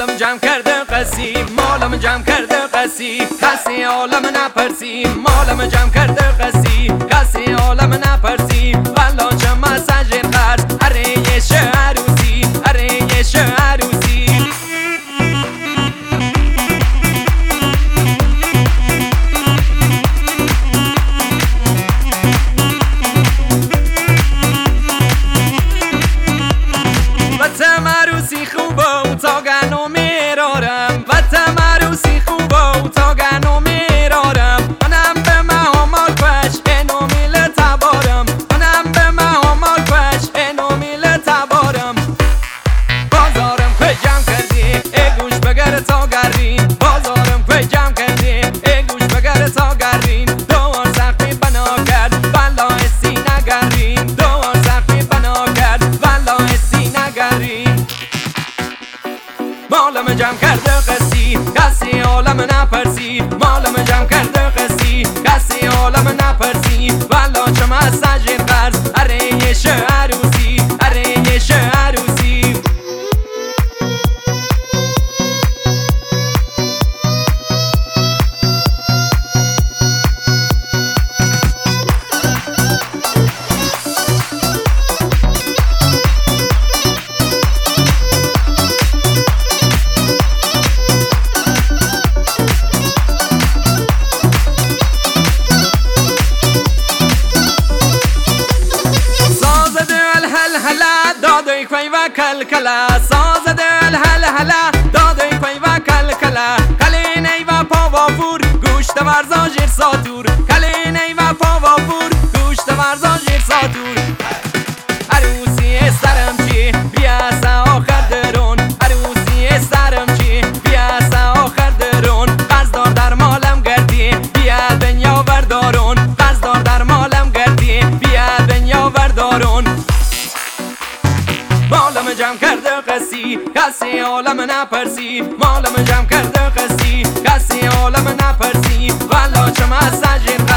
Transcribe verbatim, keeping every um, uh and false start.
مالم جمع کرده قصی، مالم جمع کرده قصی، کسی عالم نپرسی. مالم جمع کرده قصی، کسی عالم نپرسی. والا چه مساجر خرس، اره یه شه عروسی، اره یه شه عروسی. وطم عروسی خوبه تا گنو میرارم، وطم عروسی خوبه تا گنو میرارم. منم به مهامال پش اینو میل تبارم، منم به مهامال پش اینو میل تبارم. بازارم که جمع کردی ای گوش بگر تا گرین، بازارم که جمع کردی ای گوش بگر تا گرین. دوار سختی بنا کرد والا اسی نگرین، دوار سختی بنا کرد والا اسی نگرین. مالم جمع کرده قصی، کسی عالم نپرسی. مالم جمع کرده قصی، کسی عالم نپرسی. والا چه مساجر قرض، اره یه شه عروسی، اره یه شه عروسی. دادوی کوی و کل کلا، ساز دل هل هلا. دادوی کوی و کل کلا، کلینی و پا و فور، گوشت ورزا جیر ساتور. کلینی و پا و فور، گوشت ورزا جیر ساتور. عروسی سرم چی بیاسا آخر درون، عروسی سرم چی بیاسا آخر درون. قصدار در مالم گردی بیاد دنیا بردارون، قصدار در مالم گردی بیاد دنیا بردارون. مالم جمع کرده قصی، کسی عالم نپرسی. مالم جمع کرده قصی، کسی عالم نپرسی. والا چه مساجر